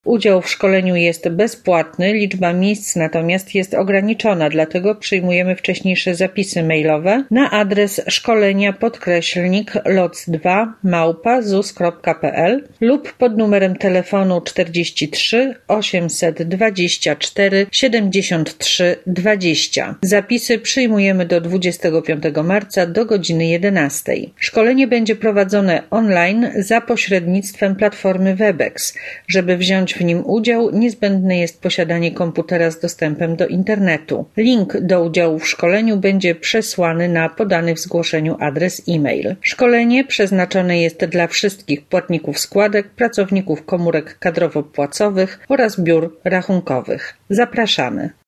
Udział w szkoleniu jest bezpłatny, liczba miejsc natomiast jest ograniczona, dlatego przyjmujemy wcześniejsze zapisy mailowe na adres szkolenia_loc2@zus.pl lub pod numerem telefonu 43 824 73 20. Zapisy przyjmujemy do 25 marca do godziny 11. Szkolenie będzie prowadzone online za pośrednictwem platformy Webex. Żeby wziąć w nim udział, niezbędne jest posiadanie komputera z dostępem do internetu. Link do udziału w szkoleniu będzie przesłany na podany w zgłoszeniu adres e-mail. Szkolenie przeznaczone jest dla wszystkich płatników składek, pracowników komórek kadrowo-płacowych oraz biur rachunkowych. Zapraszamy.